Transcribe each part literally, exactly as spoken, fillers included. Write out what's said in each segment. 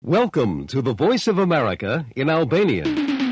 Welcome to the Voice of America in Albanian.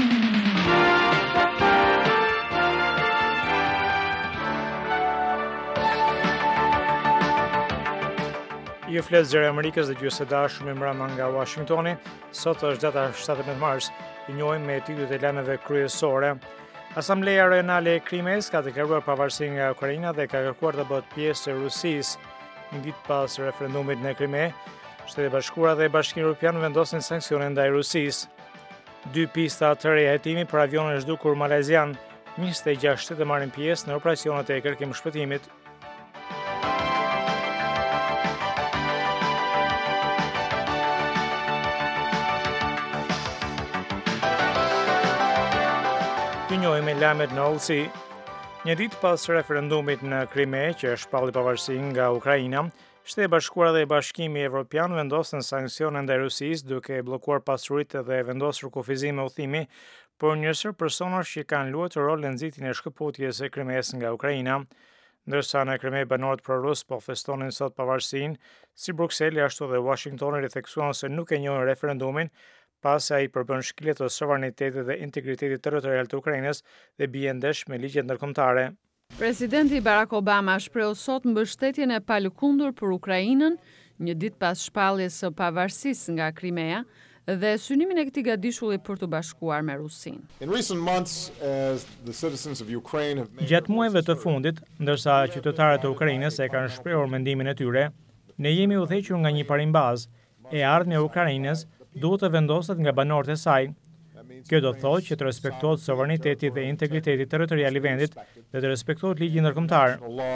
Ju flet zëri e Amerikës dhe gjysë së dashur me mbrëma nga Washingtoni. Sot është data shtatëmbëdhjetë mars. I njohim me titujt e lajmeve kryesore. Asambleja Rajonale e Krimes ka deklaruar pavarësinë nga Ukraina dhe ka kërkuar të bëhet pjesë e Rusisë. Një ditë pas referendumit në Krime, Shtetet e Bashkuara dhe Bashkimi Evropian vendosin sanksione ndaj Rusisë. Dy pista të reja hetimi për avionin e zhdukur malezian. njëzet e gjashtë shtete marrin pjesë në operacionet e kërkim shpëtimit. Ju njohim me lajmet në hollësi. Një ditë pas referendumit në Krime, që shpalli pavarësinë nga Ukraina, Shtetet e Bashkuara dhe Bashkimi Evropian vendosën sanksione ndaj Rusisë duke bllokuar pasuritë dhe vendosur kufizime udhëtimi për njësër personash që kanë luajtur rol në nxitjen e shkëputjes së Krimes nga Ukraina. Ndërsa në Krime banorët prorus po festonin sot pavarësinë, si Brukseli ashtu dhe Washingtoni ritheksuan se nuk e njohin referendumin, pasi ai përbën shkelje të sovranitetit dhe integritetit territorial të Ukrainës dhe bie ndesh me ligjet ndërkombëtare. Presidenti Barack Obama shpreu sot mbështetjen e palëkundur për Ukrainën, një ditë pas shpalljes së pavarësisë nga Krimea dhe synimin e këtij gadishulli për të bashkuar me Rusinë. Gjatë muajve të fundit, ndërsa qytetarët e Ukrainës e kanë shprehur mendimin e tyre, ne jemi udhëhequr nga një parimbazë e ardhmja e Ukrainës duhet të vendoset nga banorët e saj. Kjo do të thotë që të respektohet sovraniteti dhe integriteti territorial i vendit dhe të respektohet ligji ndërkombëtar.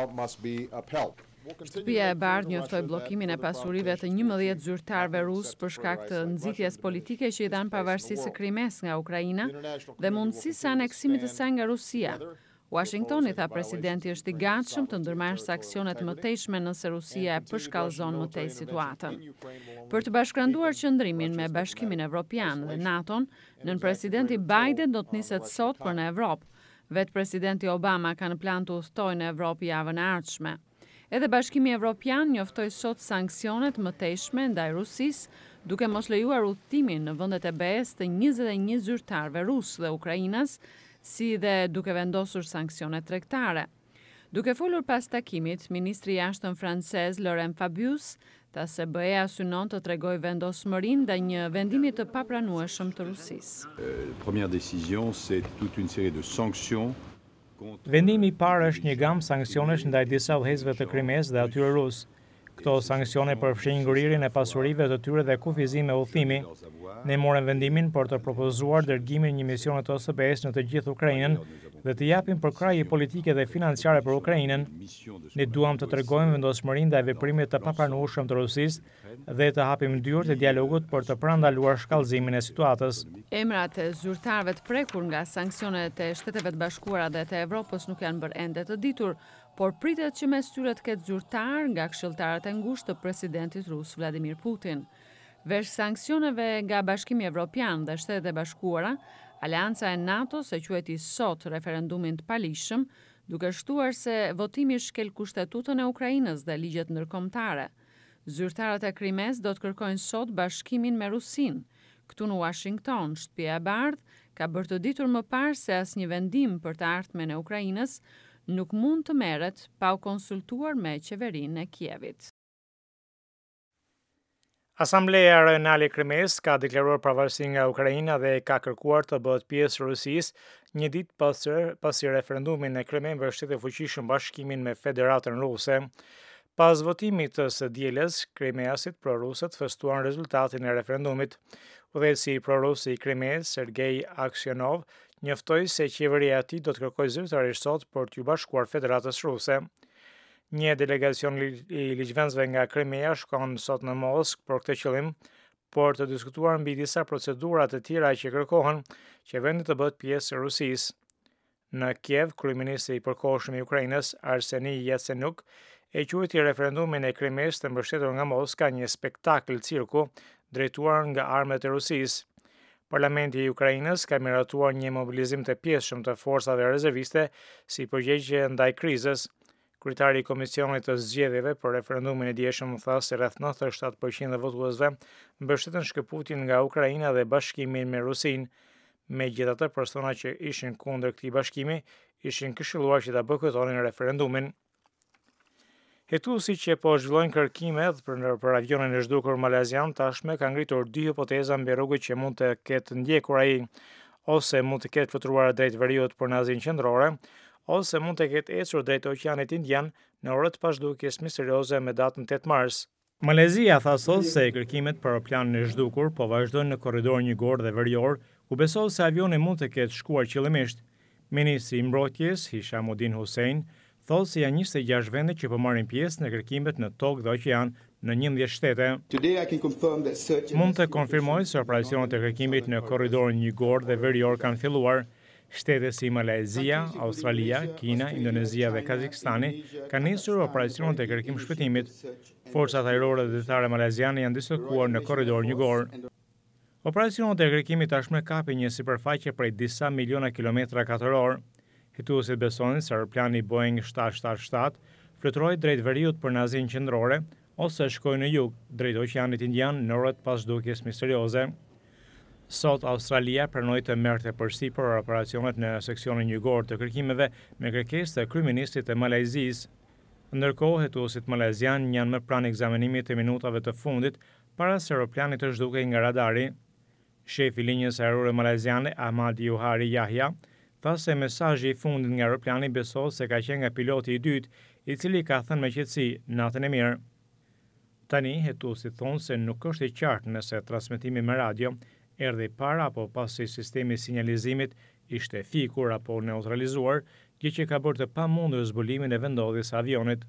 Shtëpia e Bardhë njoftoi bllokimin e pasurive të njëmbëdhjetë zyrtarëve rusë për shkak të nxitjes politike që i dhanë pavarësisë së Krimes nga Ukraina dhe mundësisë së aneksimit të saj nga Rusia. Washingtoni tha presidenti është i gatshëm të ndërmarrë sanksione të mëtejshme nëse Rusia e përshkallëzon më tej situatën. Për të bashkëranduar qëndrimin me Bashkimin Evropian dhe NATO-n, nën presidenti Biden do të niset sot për në Evropë. Vetë presidenti Obama ka në plan të udhtojë në Evropë javën e ardhshme. Edhe Bashkimi Evropian njoftoi sot sanksione të mëtejshme ndaj Rusisë, duke mos lejuar udhtimin në vendet e be es të njëzet e një zyrtarëve rusë dhe Ukrainas, si dhe duke vendosur sanksione tregtare. Duke folur pas takimit, ministri i jashtëm francez Laurent Fabius tha se be e-a synon të tregojë vendosmërinë ndaj një vendimi të papranueshëm të Rusisë. Première décision, c'est toute une série de sanctions. Vendimi i parë është një gamë sanksionesh ndaj disa udhëheqësve të Krimes dhe atyre rusë. Këto sanksione përfshin ngrirjen e pasurive të tyre dhe kufizime udhëtimi. Ne morëm vendimin për të propozuar dërgimin një misione të o es be es në të gjithë Ukrainën dhe të japim përkrahje politike dhe financiare për Ukrainën. Ne duam të tregojmë vendosmërinë ndaj veprimit të papranueshëm të Rusisë dhe të hapim dyert e dialogut për të parandaluar shkallëzimin e situatës. Emrat e zyrtarëve të prekur nga sanksionet e Shteteve të Bashkuara dhe të Evropës nuk janë bërë ende të ditur, por pritet që mes tyre të ketë zyrtar nga këshilltarët e ngushtë të presidentit rus Vladimir Putin. Veç sanksioneve nga Bashkimi Evropian dhe Shtetet e Bashkuara, Aleanca e NATO-s e quajti sot referendumin të palishëm, duke shtuar se votimi shkel kushtetutën e Ukrainës dhe ligjet ndërkombëtare. Zyrtarët e Krimes do të kërkojnë sot bashkimin me Rusinë. Këtu në Washington, Shtëpia e Bardhë ka bërë të ditur më parë se asnjë vendim për të ardhmen e Ukrainës nuk mund të merret pa u konsultuar me qeverinë e Kievit. Asambleja Rajonale e Krimes ka deklaruar pavarësinë nga Ukraina dhe ka kërkuar të bëhet pjesë e Rusisë një ditë pas pasi referendumin në Krime mbështeti fuqishëm bashkimin me Federatën Ruse. Pas votimit të së dielës, krimeasit prorusët festuan rezultatin e referendumit. Udhëheqësi prorus i Krimes, Sergej Aksionov, njoftoi se qeveria e tij do të kërkojë zyrtarisht sot për t'u bashkuar Federatës Ruse. Një delegacion i ligjvendësve nga Krimea shkon sot në Moskë për këtë qëllim, por të diskutuar mbi disa procedura të tjera që kërkohen që vendi të bëhet pjesë e Rusisë. Në Kiev, kryeministri i përkohshëm i Ukrainës, Arseni Yatsenuk, e quajti referendumin e Krimes të mbështetur nga Moska një spektakël cirku drejtuar nga armët e Rusisë. Parlamenti i Ukrainës ka miratuar një mobilizim të pjesshëm të forcave rezerviste si përgjegjje ndaj krizës. Kryetari i Komisionit të Zgjedhjeve për referendumin e dieshëm tha se rreth nëntëdhjetë e shtatë përqind e votuesve mbështetën shkëputjen nga Ukraina dhe bashkimin me Rusinë. Megjithatë, persona që ishin kundër këtij bashkimi ishin këshilluar që ta bojkotonin referendumin. Hetuesi që po zhvillojnë kërkimet për, për avionin e zhdukur malezian tashme ka ngritur dy hipoteza mbi rrugët që mund të ketë ndjekur ai, ose mund të ketë fluturuar drejt veriut për në Azinë Qendrore, ose mund të ketë ecur drejt Oqeanit Indian në orët pazhdukjes misterioze me datën tetë mars. Malezia tha sot se kërkimet për planin e zhdukur po vazhdojnë në korridor njëgor dhe verior, ku besohet se avioni mund të ketë shkuar qëllimisht. Ministri i Mbrojtjes, Hishamuddin Hussein, thotë se janë njëzet e gjashtë vende që po marrin pjesë në kërkimet në tokë dhe oqean në njëmbëdhjetë shtete. Mund të konfirmoj se operacionet e kërkimit në korridorin njëgor dhe verior kanë filluar. Shtete si Malezia, Australia, Kina, Indonezia dhe Kazakstani kanë nisur operacionet e kërkim shpëtimit. Forcat ajrore dhe detare maleziane janë dislokuar në korridor njëgor. Operacionet e kërkimit tashmë kapin një sipërfaqe prej disa miliona kilometra katror. Hetuesit besojnë se aeroplani Boeing shtatë shtatë shtatë fluturoi drejt veriut për në Azinë Qendrore ose shkoi në jug drejt Oqeanit Indian në orët pas zhdukjes misterioze. Sot Australia pranoi të merrte përsipër operacionet në seksionin njëgor të kërkimeve me kërkesë të kryeministrit të Malezisë. Ndërkohë, hetuesit malezian janë më pranë ekzaminimit të minutave të fundit para se aeroplani të zhdukej nga radari. Shefi i linjës ajrore maleziane Ahmad Johari Yahya tha se mesazhi i fundit nga aeroplani besohet se ka qenë nga piloti i dytë, i cili ka thënë me qetësi natën e mirë. Tani hetuesit thonë se nuk është i qartë nëse transmetimi me radio erdhi para apo pasi sistemi i sinjalizimit ishte fikur apo neutralizuar, gjë që ka bërë të pamundur zbulimin e vendodhjes së avionit.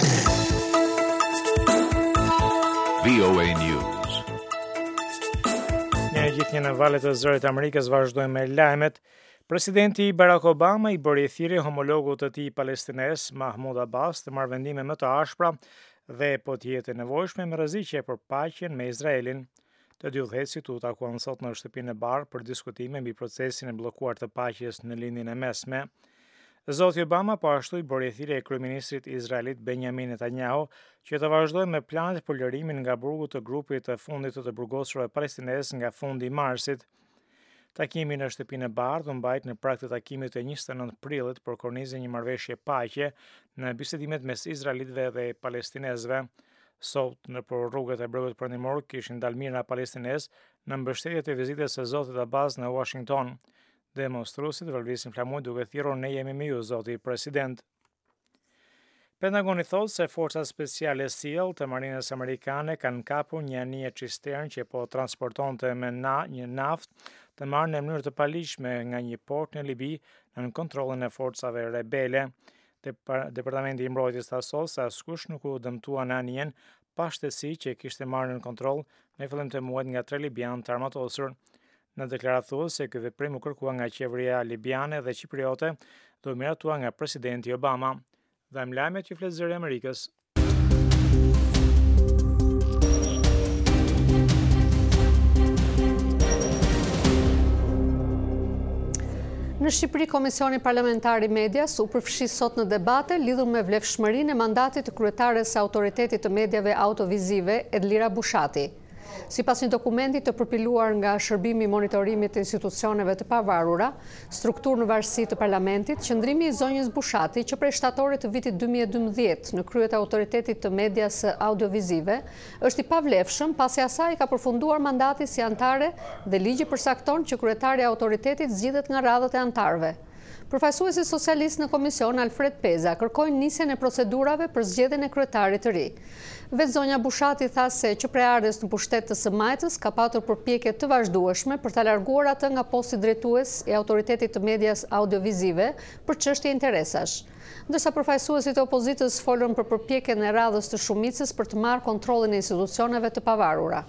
V O A News. Një gjithë në valët e zërit Amerikës vazhdojmë me lajmet. Presidenti Barack Obama i bëri thirrje homologut të tij palestines Mahmoud Abbas të marrë vendime më të ashpra dhe po të jetë e nevojshme me rreziqe për paqen me Izraelin. Të dy udhëheqësit u takuan sot në shtëpinë e Bardhë për diskutime mbi procesin e bllokuar të paqes në lindjen e mesme. Zoti Obama po ashtu i bëri thirrje kryeministrit izraelit Benjamin Netanyahu që të vazhdojë me planet për lërimin nga burgu të grupit të fundit të të burgosurve palestines nga fundi i marsit. Takimi në shtëpinë e Bardhë u mbajt në prag të takimit të njëzet e nëntë prillit për kornizën një marrëveshje paqe në bisedimet mes izraelitëve dhe palestinezëve. Sot në për rrugët e bregut perëndimor kishin dalë mira palestinez në mbështetje të vizitës së zotit Abbas në Washington. Demonstruesit vëlvisin flamuj duke thirrur ne jemi me ju, zoti president. Pentagoni thotë se forcat speciale SEAL të marinës amerikane kanë kapur një anije cistern që po transportonte me na, një naftë të marrë në mënyrë të paligjshme nga një port në Libi në kontrollin e forcave rebele. Departamenti i Mbrojtjes tha sot se askush nuk u dëmtua në anijen pa shtesë që kishte marrë në kontroll në fillim të muajit nga tre libianë të armatosur. Në deklaratë thuhet se ky veprim u kërkua nga qeveria libiane dhe qipriote dhe u miratua nga presidenti Obama. Dhe më lajmet që flet zëri i Amerikës. Në Shqipëri, Komisioni Parlamentar i Medias u përfshi sot në debate lidhur me vlefshmërinë e mandatit të kryetares së Autoritetit të Mediave Autovizive, Edlira Bushati. Sipas një dokumenti të përpiluar nga Shërbimi i Monitorimit të Institucioneve të Pavarura, strukturë në varësi të Parlamentit, qëndrimi i zonjës Bushati, që prej shtatorit të vitit dy mijë e dymbëdhjetë në kryet e Autoritetit të Medias Audiovizive, është i pavlefshëm pasi asaj ka përfunduar mandati si antare dhe ligji përcakton që kryetari i autoritetit zgjidhet nga radhët e antarëve. Përfaqësuesi socialist në komision Alfred Peza kërkojnë nisjen e procedurave për zgjedhjen e kryetarit të ri. Vetë zonja Bushati tha se që prej ardhes në pushtet të së Majtës ka patur përpjekje të vazhdueshme për ta larguar atë nga posti drejtues i Autoritetit të Medias Audiovizive për çështje interesash. Ndërsa përfaqësuesit e opozitës folën për përpjekjen e radhës të shumicës për të marrë kontrollin e institucioneve të pavarura.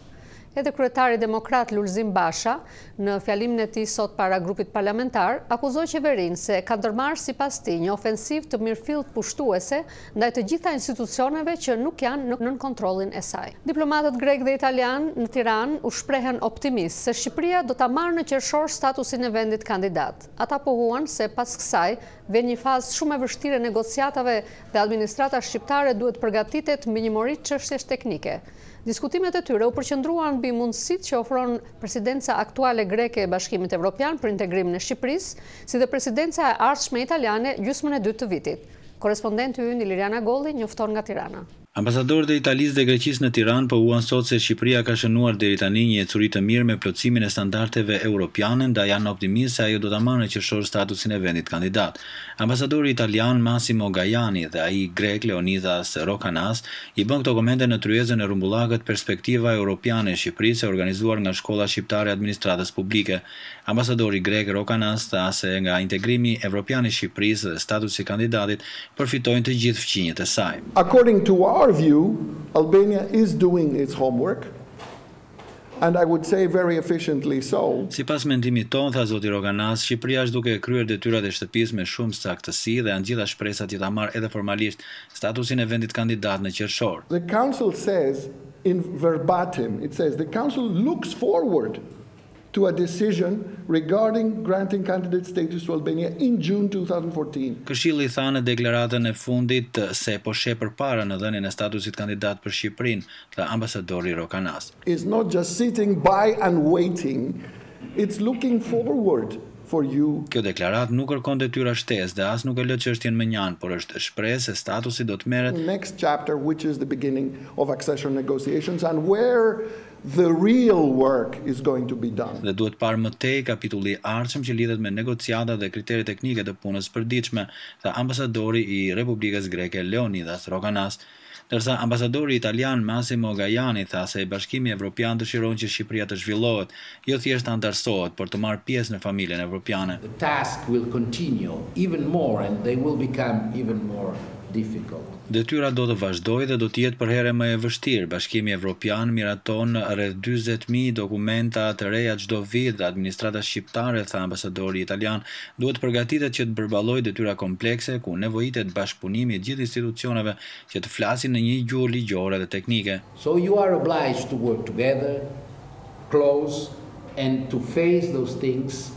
Edhe kryetari demokrat Lulzim Basha, në fjalimin e tij sot para grupit parlamentar, akuzoi qeverinë se ka ndërmarrë sipas tij një ofensiv të mirëfillt pushtuese ndaj të gjitha institucioneve që nuk janë nën kontrollin e saj. Diplomatët grek dhe italian në Tiranë u shprehen optimist se Shqipëria do ta marrë në qershor statusin e vendit kandidat. Ata pohuan se pas kësaj vjen një fazë shumë e vështirë e negociatave dhe administrata shqiptare duhet përgatitet mbi një mori çështjesh teknike. Diskutimet e tyre u përqendruan mbi mundësitë që ofron presidenca aktuale greke e Bashkimit Evropian për integrimin e Shqipërisë, si dhe presidenca e ardhshme italiane gjysmën e dytë të vitit. Korespondenti ynë Iliriana Golli njofton nga Tirana. Ambasadorët e Italisë dhe Greqisë në Tiranë pohuan sot se Shqipëria ka shënuar deri tani një ecuri të mirë me plotësimin e standardeve europiane, ndaj janë optimist se ajo do ta marrë në qershor statusin e vendit kandidat. Ambasadori italian Massimo Gajani dhe ai grek Leonidas Rokanas i bën këto komente në tryezën e rumbullakët Perspektiva Europiane e Shqipërisë e organizuar nga Shkolla Shqiptare e Administratës Publike. Ambasadori grek Rokanas tha se nga integrimi evropian i Shqipërisë dhe statusi i kandidatit përfitojnë të gjithë fqinjët e saj. According to our view, Albania is doing its homework, and I would say very efficiently so. Sipas mendimit ton, tha zoti Roganas, Shqipëria është duke kryer detyrat e shtëpisë me shumë saktësi dhe janë gjitha shpresat që ta marrë edhe formalisht statusin e vendit kandidat në qershor. The council says in verbatim, it says the council looks forward to a decision regarding granting candidate status to Albania in June twenty fourteen. Këshilli tha në deklaratën e fundit se po sheh përpara në dhënien e statusit kandidat për Shqipërinë, tha ambasadori Rokanas. It's not just sitting by and waiting, it's looking forward for you. Kjo deklarat nuk kërkon detyra shtesë dhe as nuk e lë çështjen më njan, por është shpresë se statusi do të merret next chapter, which is the beginning of accession negotiations and where the real work is going to be done. Dhe duhet parë më tej kapitulli i ardhshëm që lidhet me negociata dhe kriteret teknike të punës së përditshme, tha ambasadori i Republikës Greke Leonidas Rokanas. Ndërsa ambasadori italian Massimo Gajani tha se Bashkimi Evropian dëshiron që Shqipëria të zhvillohet, jo thjesht të antarësohet, por të marrë pjesë në familjen evropiane. The task will continue even more and they will become even more difficult. Detyra do të vazhdojë dhe do të jetë për herë më e vështirë. Bashkimi Evropian miraton rreth dyzet mijë dokumenta të reja çdo vit dhe administrata shqiptare, tha ambasadori italian, duhet përgatitet që të përballojë detyra komplekse ku nevojitet bashkëpunimi i gjithë institucioneve që të flasin në një gjuhë ligjore dhe teknike. So you are obliged to work together, close, and to face those things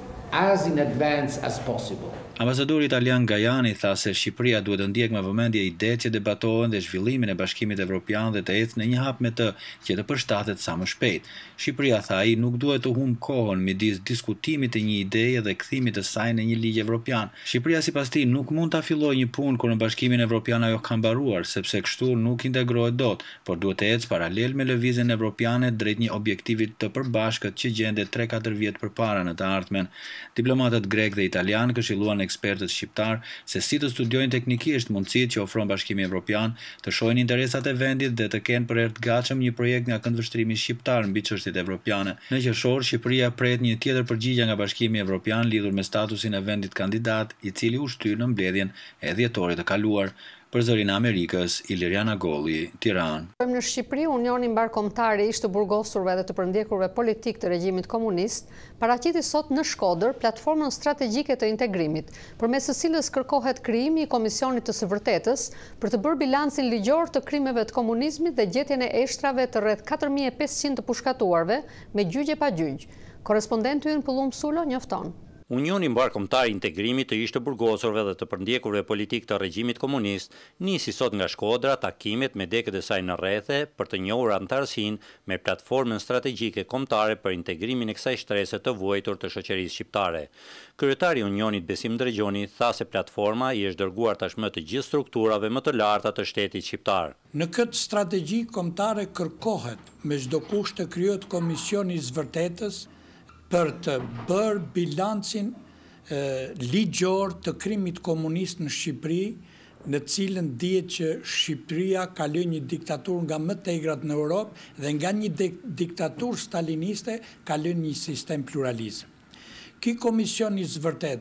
as in advance as possible. Ambasadori italian Gajani tha se Shqipëria duhet të ndjek me vëmendje idetë që debatohen dhe zhvillimin e Bashkimit Evropian dhe të ecë në një hap me të që të përshtatet sa më shpejt. Shqipëria, tha ai, nuk duhet të humbë kohën midis diskutimit të një ideje dhe kthimit të saj në një ligj evropian. Shqipëria sipas tij nuk mund ta fillojë një punë kur në Bashkimin Evropian ajo ka mbaruar, sepse kështu nuk integrohet dot, por duhet të ecë paralel me lëvizjen evropiane drejt një objektivi të përbashkët që gjendet tre katër vjet përpara në të ardhmen. Diplomatët grek dhe italian këshilluan ekspertët shqiptar se si të studiojnë teknikisht mundësitë që ofron Bashkimi Evropian, të shohin interesat e vendit dhe të kenë për herë të gatshëm një projekt nga këndvështrimi shqiptar mbi çështjet evropiane. Në qershor, Shqipëria pret një tjetër përgjigje nga Bashkimi Evropian lidhur me statusin e vendit kandidat, i cili u shtyr në mbledhjen e dhjetorit të kaluar. Për zërin e Amerikës, Iliriana Golli, Tiranë. Në Shqipëri, Unioni Mbarkombëtar i ish të burgosurve dhe të përndjekurve politik të regjimit komunist paraqiti sot në Shkodër platformën strategjike të integrimit, përmes së cilës kërkohet krijimi i Komisionit të së Vërtetës për të bërë bilancin ligjor të krimeve të komunizmit dhe gjetjen e eshtrave të rreth katër mijë e pesëqind të pushkatuarve me gjyqje pa gjyq. Korespondenti ynë Pullum Sulo njofton. Unioni Mbarkombëtar i Integrimit të ish të burgosurve dhe të përndjekurve politik të regjimit komunist nisi sot nga Shkodra takimet me dekët e saj në rrethe për të njohur antarësinë me platformën strategjike kombëtare për integrimin e kësaj shtrese të vuajtur të shoqërisë shqiptare. Kryetari i Unionit Besim Drejgjoni tha se platforma i është dërguar tashmë të gjithë strukturave më të larta të shtetit shqiptar. Në këtë strategji kombëtare kërkohet me çdo kusht të krijohet komisioni i zvartetës për të bërë bilancin e, ligjor të krimit komunist në Shqipëri, në cilën dihet që Shqipëria kaloi një diktaturë nga më të egrat në Europë dhe nga një diktaturë staliniste kaloi një sistem pluralizëm. Ky komision i zvartetës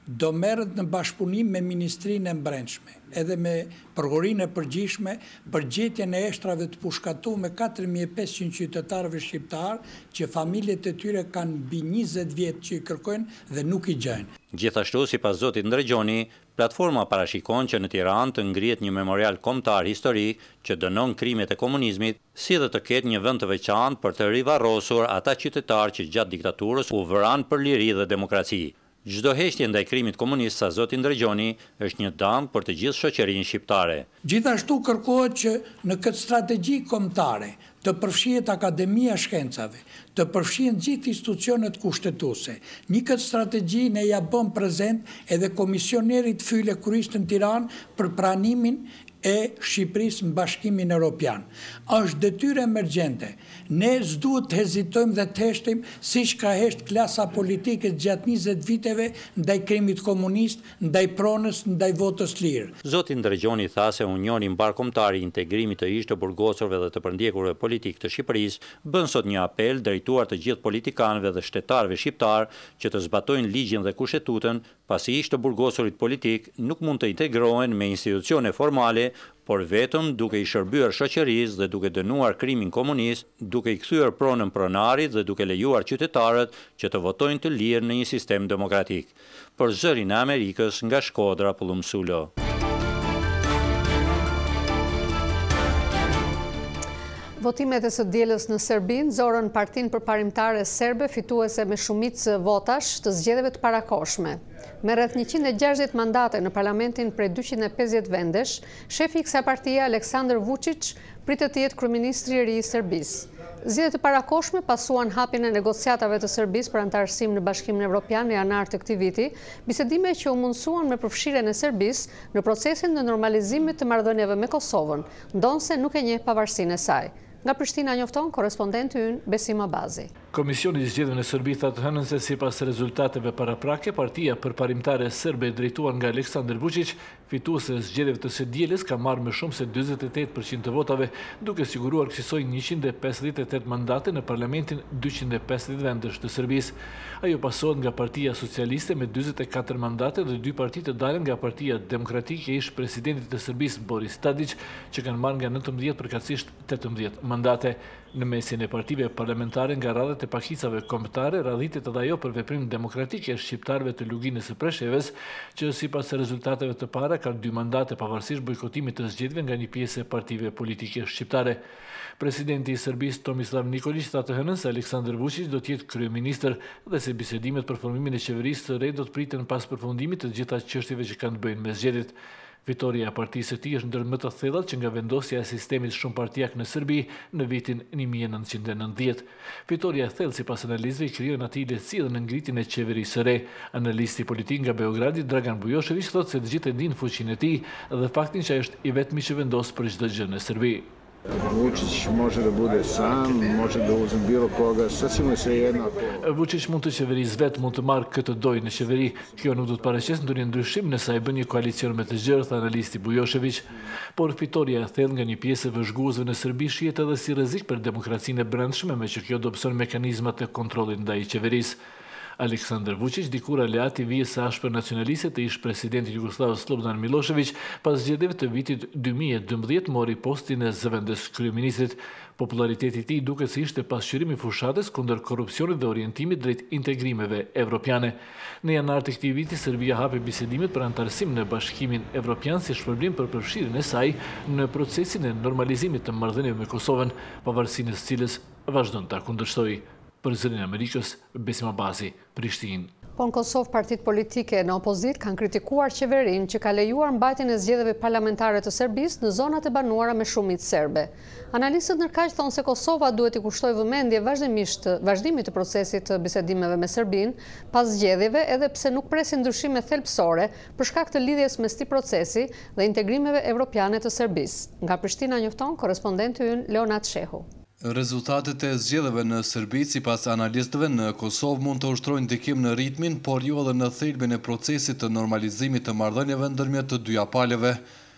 do merret në bashkëpunim me Ministrinë e Brendshme, edhe me Prokurorinë e Përgjithshme për gjetjen e eshtrave të pushkatuar me katër mijë e pesëqind qytetarëve shqiptar që familjet e tyre kanë mbi njëzet vjet që i kërkojnë dhe nuk i gjejnë. Gjithashtu, sipas zotit Ndregjoni, platforma parashikon që në Tiranë të ngrihet një memorial kombëtar historik që dënon krimet e komunizmit, si dhe të ketë një vend të veçantë për të rivarrosur ata qytetarë që gjatë diktaturës u vëran për liri dhe demokraci. Çdo heqje ndaj krimit komunist, sa zoti Ndregjoni, është një dëm për të gjithë shoqërinë shqiptare. Gjithashtu kërkohet që në këtë strategji kombëtare të përfshihet Akademia e Shkencave, të përfshihen gjithë institucionet kushtetuese. Një këtë strategji ne ja bëm prezent edhe komisionerit Fyle Kurist në Tiranë për pranimin e Shqipërisë në Bashkimin Evropian. Është detyrë emergjente. Ne s'duhet të hezitojmë dhe të heshtim siç ka hesht klasa politike gjatë njëzet viteve ndaj krimit komunist, ndaj pronës, ndaj votës lirë. Zoti Ndregjoni tha se Unioni Mbarkombëtar i Integrimit të ish të burgosurve dhe të përndjekurve politik të Shqipërisë bën sot një apel drejtuar të gjithë politikanëve dhe shtetarëve shqiptar që të zbatojnë ligjin dhe kushtetutën, pasi ish të burgosurit politik nuk mund të integrohen me institucione formale, por vetëm duke i shërbyer shoqërisë dhe duke dënuar krimin komunist, duke i kthyer pronën pronarit dhe duke lejuar qytetarët që të votojnë të lirë në një sistem demokratik. Për Zërin e Amerikës, nga Shkodra, Pullum Sulo. Votimet e së dielës në Serbi nxorën Partinë Përparimtare Serbe fituese me shumicë votash të zgjedhjeve të parakohshme. Me rreth njëqind e gjashtëdhjetë mandate në parlamentin prej dyqind e pesëdhjetë vendesh, shefi i kësaj partie Aleksandar Vučić pritet të jetë kryeministri i ri i Serbisë. Zgjedhjet e parakohshme pasuan hapjen e negociatave të Serbisë për antarësim në Bashkimin Evropian në janar të këtij viti, bisedime që u mundsuan me përfshirjen e Serbisë në procesin e normalizimit të marrëdhënieve me Kosovën, ndonse nuk e njeh pavarësinë e saj. Nga Prishtina njofton korespondenti ynë Besim Abazi. Komisioni i zgjedhjeve në Serbi tha të hënën se sipas rezultateve paraprake, Partia Përparimtare Serbe drejtuar nga Aleksandar Vučić, fituese e zgjedhjeve të së dielës, ka marrë më shumë se njëzet e tetë përqind të votave, duke siguruar kësaj njëqind e pesëdhjetë e tetë mandate në parlamentin dyqind e pesëdhjetë vendesh të Serbisë. Ajo pasohet nga Partia Socialiste me njëzet e katër mandate dhe dy parti të dalën nga Partia Demokratike e ish presidentit të Serbisë Boris Tadić, që kanë marrë nga nëntëmbëdhjetë përkatësisht tetëmbëdhjetë mandate. Në mesin e partive parlamentare nga radhët e pakicave kombëtare, radhitet edhe ajo për veprim demokratik e shqiptarëve të Luginës së Preshevës, që sipas rezultateve të para ka dy mandate pavarësisht bojkotimit të zgjedhjeve nga një pjesë e partive politike shqiptare. Presidenti i Serbisë Tomislav Nikolić tha të hënën se Aleksandar Vučić do të jetë kryeministër dhe se bisedimet për formimin e qeverisë së re do të priten pas përfundimit të gjitha çështjeve që kanë të bëjnë me zgjedhjet. Fitoria e partisë së tij është ndër më të thellët që nga vendosja e sistemit shumëpartiak në Serbi në vitin një mijë e nëntëqind e nëntëdhjetë. Fitoria e thellë sipas analistëve krijon aty lehtësi në ngritjen e qeverisë së re. Analisti politik nga Beogradi Dragan Bujošević thotë se të gjithë e dinë fuqinë e tij dhe faktin që ai është i vetmi që vendos për çdo gjë në Serbi. Vučić može da bude sam, može da uzme bilo koga, sasvim je svejedno. Vučić mund të qeverisë vetë, mund të marrë këtë dojë në qeveri. Kjo nuk do të paraqes ndonjë ndryshim nëse ai bën një koalicion me të gjerë, tha analisti Bujošević. Por fitoria e thellë nga një pjesë e vëzhguesve në Serbi shihet edhe si rrezik për demokracinë e brendshme, me që kjo dobëson mekanizmat e kontrollit ndaj qeverisë. Aleksandar Vučić, dikur aleat i vijës së ashpër nacionaliste të ish presidenti Jugoslav Slobodan Milošević, pas zgjedhjeve të vitit dy mijë e dymbëdhjetë mori postin e zëvendës kryeministrit. Populariteti i tij duket se ishte pasqyrimi i fushatës kundër korrupsionit dhe orientimit drejt integrimeve evropiane. Në janar të këtij viti, Serbia hapi bisedimet për antarësim në Bashkimin Evropian si shpërblim për përfshirjen e saj në procesin e normalizimit të marrëdhënieve me Kosovën, pavarësinë së cilës vazhdon ta kundërshtojë. Për Zërin e Amerikës, Besim Abazi, Prishtinë. Po në Kosovë, partitë politike në opozit kanë kritikuar qeverinë që ka lejuar mbajtjen e zgjedhjeve parlamentare të Serbisë në zonat e banuara me shumicë serbe. Analistët ndërkaq thonë se Kosova duhet i kushtojë vëmendje vazhdimisht vazhdimit të procesit të bisedimeve me Serbinë pas zgjedhjeve, edhe pse nuk presin ndryshime thelbësore për shkak të lidhjes mes këtij procesi dhe integrimeve evropiane të Serbisë. Nga Prishtina njofton korespondenti ynë Leonat Shehu. Rezultatet e zgjedhjeve në Serbi, sipas analistëve në Kosovë, mund të ushtrojnë ndikim në ritmin, por jo edhe në thelbin e procesit të normalizimit të marrëdhënieve ndërmjet të dyja palëve.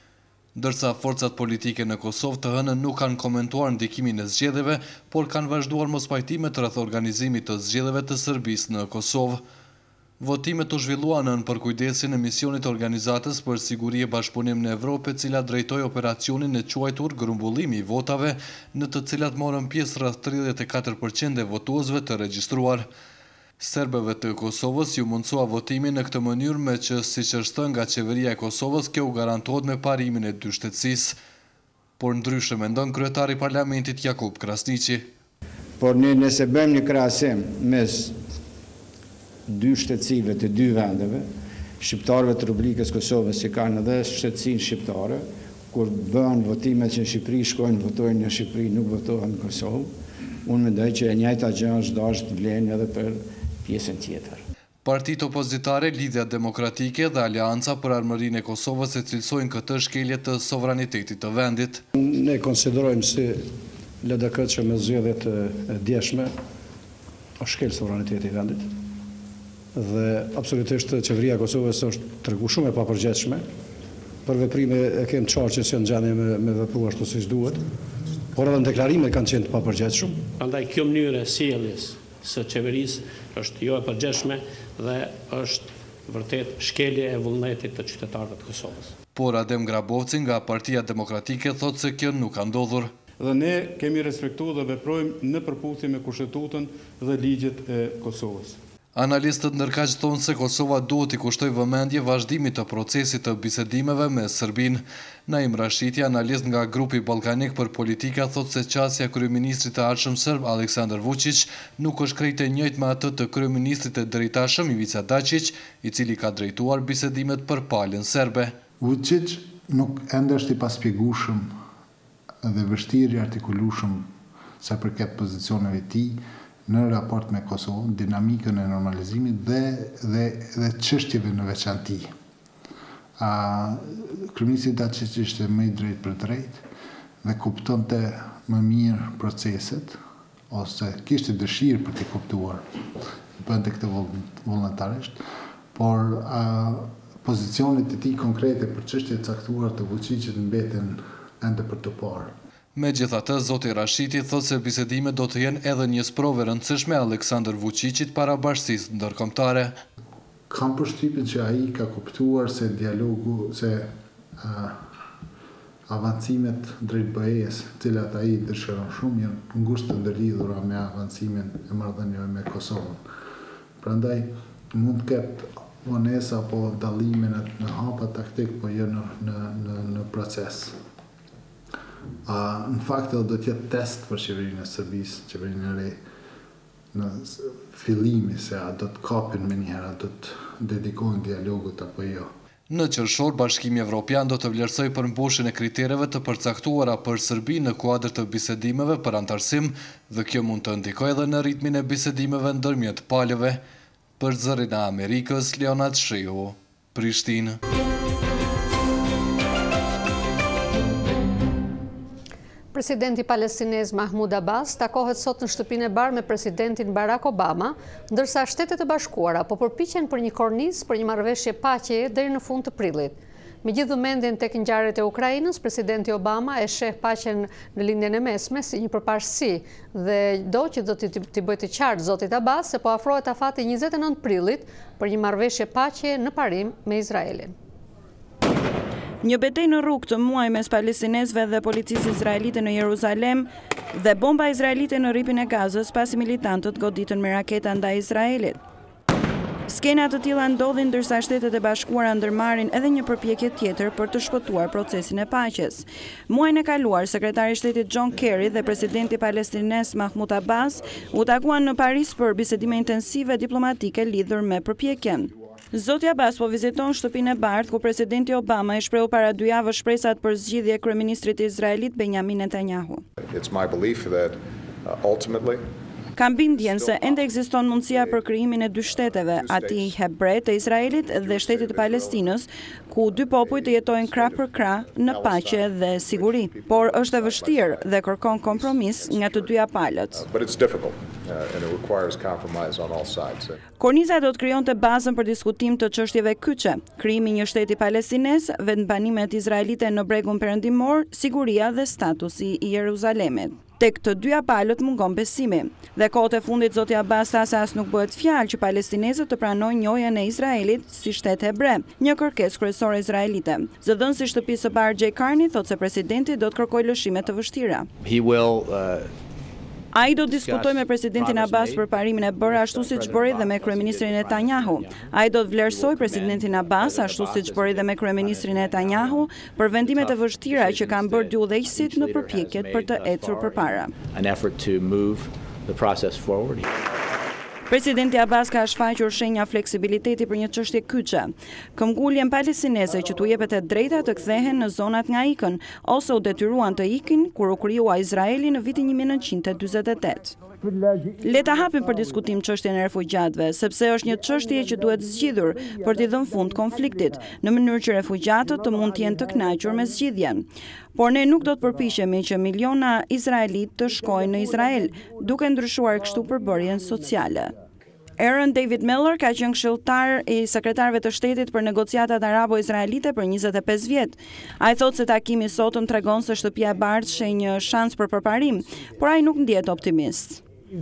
Ndërsa forcat politike në Kosovë të hënën nuk kanë komentuar ndikimin e zgjedhjeve, por kanë vazhduar mospajtimet rreth organizimit të zgjedhjeve të Serbisë në Kosovë. Votimet u zhvilluan në përkujdesin e misionit të Organizatës për Siguri e Bashkëpunim në Evropë, e cila drejtoi operacionin e quajtur grumbullimi i votave, në të cilat morën pjesë rreth tridhjetë e katër përqind e votuesve të regjistruar. Serbëve të Kosovës ju mundsua votimi në këtë mënyrë, me që siç është thënë nga qeveria e Kosovës, kjo u garantohet me parimin e dy shtetësisë. Por ndryshe mendon kryetari i parlamentit Jakub Krasniqi. Por ne nëse bëjmë një krahasim mes dy shtetësive të dy vendeve, shqiptarëve të Republikës Kosovës që kanë edhe shtetësinë shqiptare, kur bëhen votimet që në Shqipëri shkojnë, votojnë në Shqipëri, nuk votohen në Kosovë, unë mendoj që e njëjta gjë është dashur të vlen edhe për pjesën tjetër. Partitë opozitare, Lidhja Demokratike dhe Aleanca për Armërinë e Kosovës e cilësojnë këtë shkelje të sovranitetit të vendit. Ne konsiderojmë si L D K që me zgjedhjet e djeshme është shkel sovraniteti i vendit. Dhe absolutisht qeveria e Kosovës është tregu shumë e papërgjithshme. Për veprime e kemë qarë që janë gjendje me, me vepru ashtu siç duhet, por edhe në deklarime kanë qenë të papërgjithshëm. Prandaj kjo mënyrë e sjelljes së qeverisë është jo e përgjithshme dhe është vërtet shkelje e vullnetit të qytetarëve të Kosovës. Por Adem Grabovci nga Partia Demokratike thotë se kjo nuk ka ndodhur. Dhe ne kemi respektuar dhe veprojmë në përputhje me kushtetutën dhe ligjet e Kosovës. Analistët ndërkaq thonë se Kosova duhet i kushtoj vëmendje vazhdimit të procesit të bisedimeve me Serbinë. Naim Rashiti, analist nga Grupi Ballkanik për Politika, thotë se qasja e kryeministrit të ardhshëm serb Aleksandar Vučić nuk është krejt e njëjtë me atë të kryeministrit të drejtashëm Ivica Dačić, i cili ka drejtuar bisedimet për palën serbe. Vučić nuk ende është i paspjegueshëm dhe vështirë i artikulueshëm sa përket pozicioneve të tij në raport me Kosovën, dinamikën e normalizimit dhe, dhe, dhe çështjeve në veçanti. Kryeministri Dačić ishte më i drejtë për drejt dhe kuptonte më mirë proceset, ose kishte dëshirë për të kuptuar, bënte këtë vullnetarisht, por a, pozicionet e tij konkrete për çështjet e caktuara të Vučićit mbeten ende për të parë. Megjithatë, zoti Rashiti thotë se bisedimet do të jenë edhe një sprovë e rëndësishme Aleksandar Vučićit para bashkësisë ndërkombëtare. Kam përshtypjen që ai ka kuptuar se dialogu, se uh, avancimet drejt B E-s, të cilat ai dëshiron shumë, janë ngushtë të ndërlidhura me avancimin e marrëdhënieve me Kosovën. Prandaj mund të ketë vonesa apo dallime në hapa taktik, po jo në në në, në proces. Uh, në fakt do të jetë test për qeverinë e Serbisë, qeverinë e re, në fillimi se a do të kapin me njëherë, a do të dedikojnë dialogut apo jo. Në qershor, Bashkimi Evropian do të vlerësoj përmbushjen e kritereve të përcaktuara për Serbinë në kuadër të bisedimeve për antarësim dhe kjo mund të ndikojë edhe në ritmin e bisedimeve ndërmjet palëve. Për Zërin e Amerikës, Leonard Shiu, Prishtinë. Presidenti palestinez Mahmoud Abbas takohet sot në shtëpinë e Barë me presidentin Barack Obama, ndërsa Shtetet e Bashkuara po përpiqen për një kornizë për një marrëveshje paqeje deri në fund të prillit. Me gjithë vëmendjen tek ngjarjet e Ukrainës, presidenti Obama e sheh paqen në lindjen e mesme si një përparësi dhe do që do t'i bëjë të qartë zotit Abbas se po afrohet afati njëzet e nëntë prillit për një marrëveshje paqeje në parim me Izraelin. Një betejë në rrugë të muaj mes palestinezëve dhe policisë izraelite në Jeruzalem dhe bomba izraelite në rripin e Gazës pasi militantët goditën me raketa ndaj Izraelit. Skena të tilla ndodhin ndërsa Shtetet e Bashkuara ndërmarrin edhe një përpjekje tjetër për të shpëtuar procesin e paqes. Muajin e kaluar, sekretari i Shtetit John Kerry dhe presidenti palestinez Mahmoud Abbas u takuan në Paris për bisedime intensive diplomatike lidhur me përpjekjen. Zoti Abbas po viziton shtëpinë e Bardhë ku presidenti Obama i shprehu para dy javësh shpresat për zgjidhje kryeministrit izraelit Benjamin Netanyahu. It's my belief that uh, ultimately Kam bindjen se ende ekziston mundësia për krijimin e dy shteteve, ati hebre të Izraelit dhe shtetit të Palestinës, ku dy popuj të jetojnë krah për krah në paqe dhe siguri. Por është e vështirë dhe kërkon kompromis nga të dyja palët. Korniza do të krijonte bazën për diskutim të çështjeve kyçe, krijimi një shteti palestinez, vendbanimet izraelite në bregun perëndimor, siguria dhe statusi i Jeruzalemit. tek të dyja palët mungon besimi. Dhe kohët e fundit zoti Abbas tha se as nuk bëhet fjalë që palestinezët të pranojnë njohjen e Izraelit si shtet hebre, një kërkesë kryesore izraelite. Zëdhënësi i shtëpisë së parë Jay Carney thotë se presidenti do të kërkojë lëshime të vështira. He will uh... Ai do të diskutojë me presidentin Abbas për parimin e bërë ashtu siç bëri dhe me kryeministrin Netanyahu. Ai do të vlerësojë presidentin Abbas ashtu siç bëri dhe me kryeministrin Netanyahu për vendimet e vështira që kanë bërë dy udhëheqësit në përpjekjet për të ecur përpara. An effort to move the process forward. Presidenti Abbas ka shfaqur shenja fleksibiliteti për një çështje kyçe. Këmbguljen palestineze që t'u jepet e drejta të kthehen në zonat nga ikën ose u detyruan të ikin kur u krijua Izraeli në vitin një mijë e nëntëqind e dyzet e tetë. Le ta hapim për diskutim çështjen e refugjatëve, sepse është një çështje që duhet zgjidhur për t'i dhënë fund konfliktit, në mënyrë që refugjatët të mund të jenë të kënaqur me zgjidhjen. Por ne nuk do të përpiqemi që miliona izraelit të shkojnë në Izrael, duke ndryshuar kështu përbërjen sociale. Aaron David Miller ka qenë këshilltar i sekretarëve të shtetit për negociatat arabo-izraelite për njëzet e pesë vjet. Ai thotë se takimi i sotëm tregon se shtëpia e bardhë sheh një shans për përparim, por ai nuk ndihet optimist.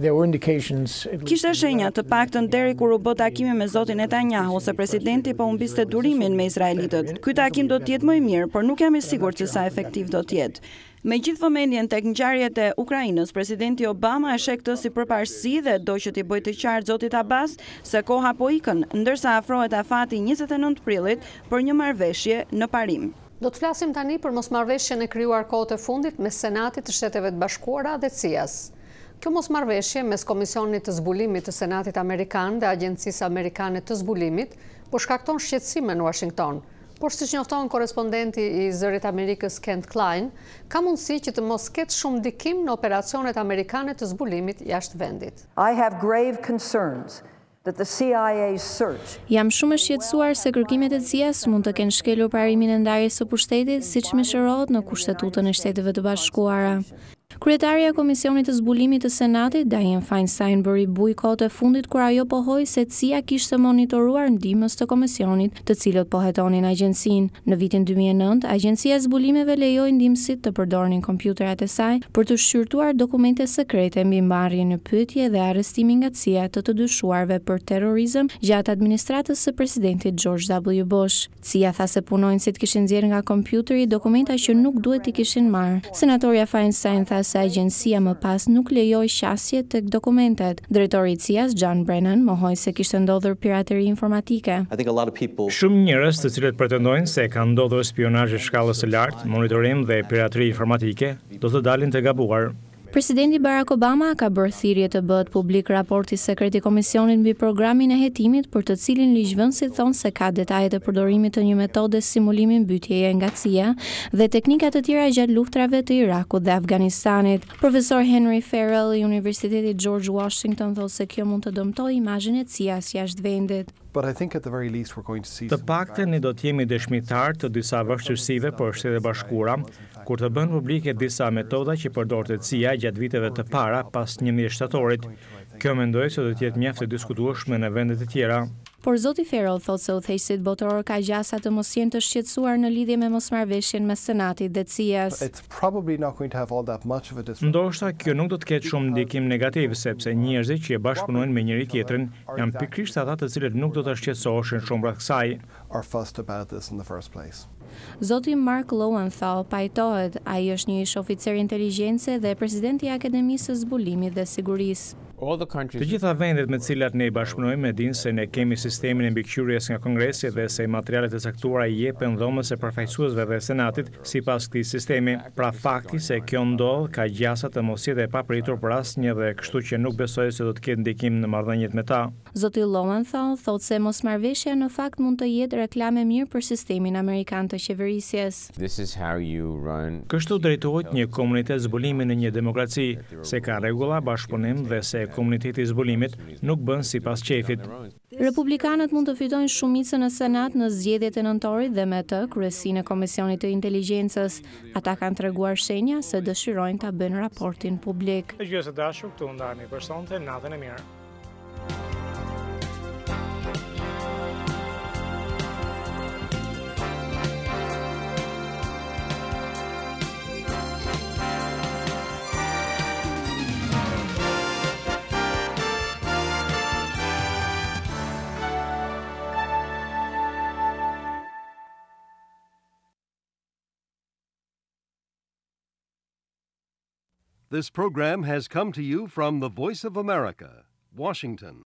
Kishte shenja të paktën deri kur u bë takimi me zotin Netanyahu se presidenti po humbiste durimin me izraelitët. Ky takim do të jetë më i mirë, por nuk jam i sigurt se sa efektiv do të jetë. Me gjithë vëmendjen tek ngjarjet e Ukrainës, presidenti Obama e sheh këtë si përparësi dhe do që t'i bëjë të qartë zotit Abbas se koha po ikën, ndërsa afrohet afati njëzet e nëntë prillit për një marrëveshje në parim. Do të flasim tani për mosmarrëveshjen e krijuar kohët e fundit mes Senatit të Shteteve të Bashkuara dhe C I A-s. Kjo mosmarrëveshje mes Komisionit të Zbulimit të Senatit Amerikan dhe Agjencisë Amerikane të Zbulimit po shkakton shqetësime në Washington. Por siç njofton korrespondenti i Zërit Amerikës Kent Klein, ka mundësi që të mos ketë shumë ndikim në operacionet amerikane të zbulimit jashtë vendit. I have grave concerns that the C I A's search. Jam shumë e shqetësuar se kërkimet e C I A-s mund të kenë shkelur parimin e ndarjes së pushtetit, siç mëshirohet në Kushtetutën e Shteteve të Bashkuara. Kryetaria e Komisionit të Zbulimit të Senatit, Dianne Feinstein, bëri buj kohët e fundit kur ajo pohoi se C I A kishte monitoruar ndihmës të komisionit, të cilët po hetonin agjencinë. Në vitin dy mijë e nëntë, Agjencia e Zbulimeve lejoi ndihmësit të përdornin kompjuterat e saj për të shqyrtuar dokumente sekrete mbi mbarrje në pyetje dhe arrestimin nga C I A të të dyshuarve për terrorizëm gjatë administratës së presidentit George W. Bush. C I A tha se punonjësit kishin nxjerrë nga kompjuteri dokumenta që nuk duhet i kishin marrë. Senatorja Feinstein tha se agjencia më pas nuk lejoi qasje tek dokumentet. Drejtori i C I A-s, John Brennan, mohoi se kishte ndodhur pirateri informatike. Shumë njerëz të cilët pretendojnë se ka ndodhur spionazh i shkallës së lartë, monitorim dhe pirateri informatike, do të dalin të gabuar. Presidenti Barack Obama ka bërë thirrje të bëhet publik raporti sekret i komisionit mbi programin e hetimit, për të cilin ligjvënësit thonë se ka detajet e përdorimit të një metode simulimi mbytyjeje nga C I A dhe teknika të tjera gjatë luftrave të Irakut dhe Afganistanit. Profesor Henry Farrell i Universitetit George Washington thotë se kjo mund të dëmtojë imazhin e C I A-s jashtë vendit. Të paktën ne do të jemi dëshmitar të disa vështirësive për Shtetet e Bashkuara, kur të bën publike disa metoda që përdorte C I A gjatë viteve të para pas njëmbëdhjetë shtatorit. Kjo mendoj se do të jetë mjaft e diskutueshme në vende të tjera. Por zoti Farrell thotë se udhëheqësit botror ka gjasa të mos jenë të shqetësuar në lidhje me mosmarrëveshjen mes Senatit dhe C I A-s. Ndoshta kjo nuk do të ketë shumë ndikim negativ, sepse njerëzit që e bashkëpunojnë me njëri tjetrin janë pikërisht ata të cilët nuk do të shqetësoheshin shumë rreth kësaj. Zoti Mark Lowenthal pajtohet, ai është një ish oficer inteligjencë dhe presidenti i Akademisë së Zbulimit dhe Sigurisë. Të gjitha vendet me të cilat ne bashkëpunojmë dinë se ne kemi sistemin e mbikëqyrjes nga Kongresi dhe se materialet e caktuara i jepen dhomës së përfaqësuesve dhe Senatit sipas këtij sistemi. Pra fakti se kjo ndodh ka gjasa të mos jetë e papritur për asnjë dhe kështu që nuk besoj se do të ketë ndikim në marrëdhëniet me ta. Zoti Lowenthal thotë se mosmarrëveshja në fakt mund të jetë reklame mirë për sistemin amerikan të qeverisjes. Kështu drejtohet një komunitet zbulimi në një demokraci, se ka rregulla bashkëpunim dhe se komuniteti i zbulimit nuk bën sipas qefit. Republikanët mund të fitojnë shumicën në Senat në zgjedhjet e nëntorit dhe me të kryesinë e Komisionit të Inteligjencës. Ata kanë treguar shenja se dëshirojnë ta bëjnë raportin publik. Dëgjues të dashur, këtu ndajemi për sonte, natën e mirë. This program has come to you from the Voice of America, Washington.